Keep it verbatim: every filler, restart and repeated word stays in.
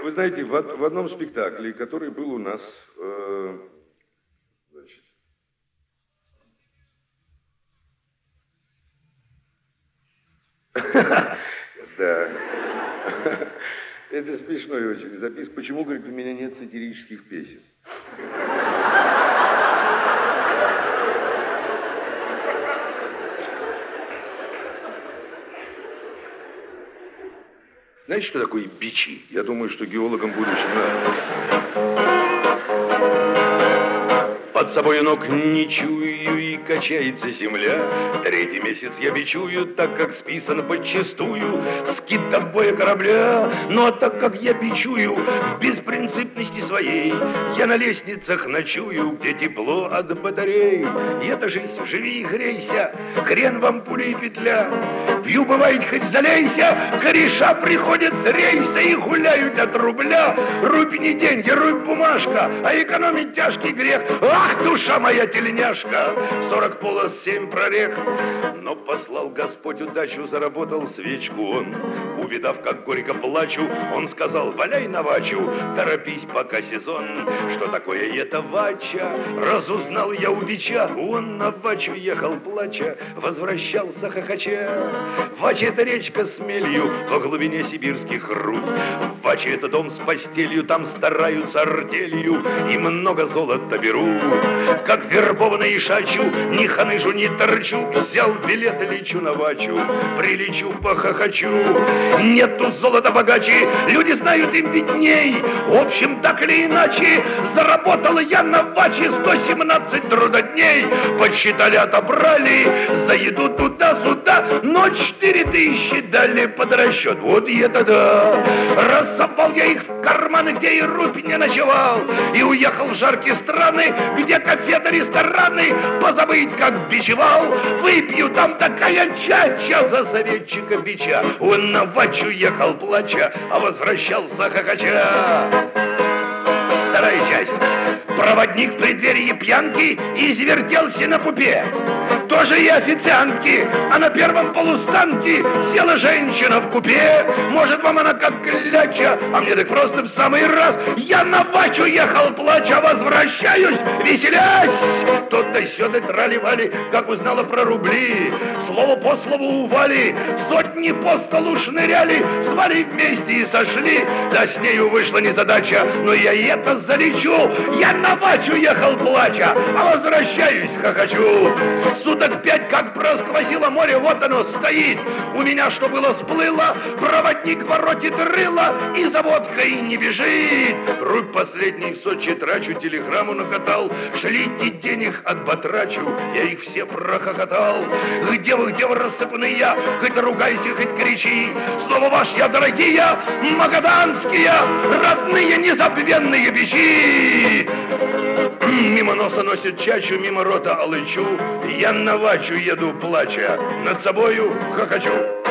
Вы знаете, в, в одном спектакле, который был у нас, э, значит, да, это смешной очень записка. Почему, говорит, у меня нет сатирических песен? Знаете, что такое бичи? Я думаю, что геологам будущим надо. Под собой ног не чую, и качается земля. Третий месяц я бичую, так как списано подчистую с китобоя корабля. Ну а так как я бичую в беспринципности своей, я на лестницах ночую, где тепло от батарей. И это жизнь, живи и грейся, хрен вам пуля и петля. Пью, бывает, хоть залейся, кореша приходят с рейса и гуляют от рубля. Рубь не деньги, рубь бумажка, а экономить тяжкий грех. Ах, душа моя тельняшка, сорок полос, семь прорех. Но послал Господь удачу, заработал свечку он. Увидав, как горько плачу, он сказал: валяй на вачу, торопись, пока сезон. Что такое это вача? Разузнал я у бича. Он на вачу ехал плача, возвращался хохоча. Вача — это речка с мелью во глубине сибирских руд. Вача — это дом с постелью, там стараются артелью и много золота берут. Как вербованный шачу, ни ханыжу, ни торчу, взял билет и лечу на вачу, прилечу, похохочу. Нету золота богаче, люди знают, им видней. В общем, так или иначе, заработал я на ваче сто семнадцать трудодней. Подсчитали, отобрали за еду туда-сюда, но четыре тысячи дали под расчет. Вот и это да! Рассыпал я их в карманы, где и рупий не ночевал, и уехал в жаркие страны, где кафе-то, рестораны, позабыть, как бичевал. Выпью там такая чача за советчика бича. Он на вачу ехал плача, а возвращался хохоча. Вторая часть. Проводник в преддверии пьянки извертелся на пупе. Тоже и официантки, а на первом полустанке села женщина в купе. Может, вам она как кляча, а мне так просто в самый раз. Я на вачу ехал плача, возвращаюсь, веселясь. То-то сёда трали-вали, как узнала про рубли. Слово по слову ували, сотни по столу шныряли, свали вместе и сошли. Да с нею вышла незадача, но я и это залечу. Я на вачу ехал плача, а возвращаюсь хохочу. Суток пять, как просквозило море, вот оно стоит. У меня что было, сплыло, проводник воротит рыло и за водкой не бежит. Рубь последний в Сочи трачу, телеграмму накатал. Шлите денег отбатрачу, я их все прохохотал. Где вы, где вы рассыпанные, хоть ругайся, хоть кричи. Снова ваш я, дорогие, магаданские, родные незабвенные бичи. Мимо носа носит чачу, мимо рота алычу. Я на вачу еду плача, над собою хохочу.